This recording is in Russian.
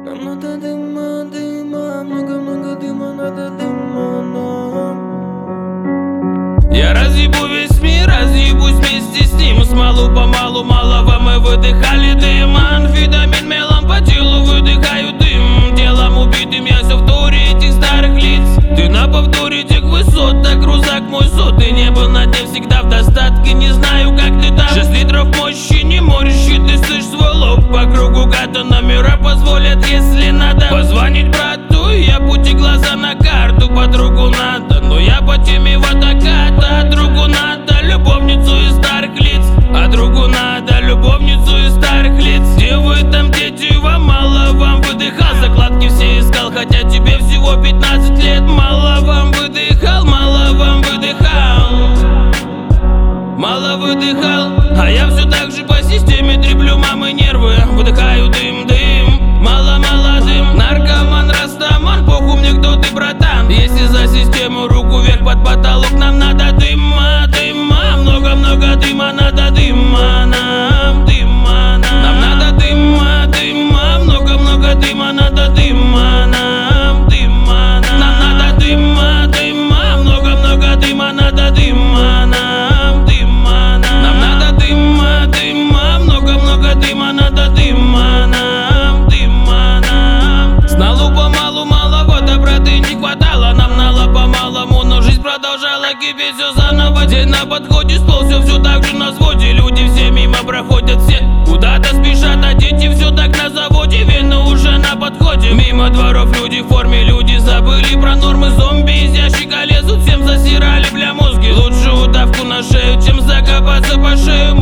Нам надо дыма, дыма, много-много дыма, надо дыма нам. Я разъебу весь мир, разъебусь вместе с ним. Смалу-помалу, малого мы выдыхали дым. Амфетамин мелом по телу выдыхаю дым. Телом убитым я все в туре этих старых лиц. Ты на повторе тех высот, так рузак мой сот. Ты не был на дне всегда в достатке, не знаю как ты там. 6 литров мощи, не морщи, ты слышь свой лоб. По кругу гата номера позволят, если надо позвонить брату, я пути глаза на карту. Подругу надо, но я по теме водоката. А другу надо любовницу из старых лиц. А другу надо любовницу из старых лиц. Где вы там, дети, вам мало, вам выдыхал. Закладки все искал, хотя тебе всего 15 лет. Мало вам выдыхал, мало вам выдыхал. Мало выдыхал, а я все так же по системе треплю мамы нервы. Выдыхаю дым, дым, мало-мало дым. Наркоман, растаман, похуй мне кто ты, братан. Если за систему руку вверх под потолок, нам надо дыма, дыма. Много-много дыма, надо дыма нам, дыма нам. Нам надо дыма, дыма, много-много дыма, надо дыма нам, дыма нам. Нам надо дыма, дыма, много-много дыма, надо дыма нам, дыма нам. Нам надо дыма, дыма, много-много дыма, надо дыма нам, дыма нам. Сналу-помалу малого доброты не хватало. Нам нало-помалому, но жизнь продолжала кипеть все заново. День на подходе, стол все так же на взводе. Люди все мимо проходят, все куда-то спешат, а дети все так на заводе. Вены уже на подходе. Мимо дворов люди в форме, люди забыли про нормы. Зомби из ящика лезут, всем засирали бля мозги. Лучше удавку на шею, чем закопаться по шею.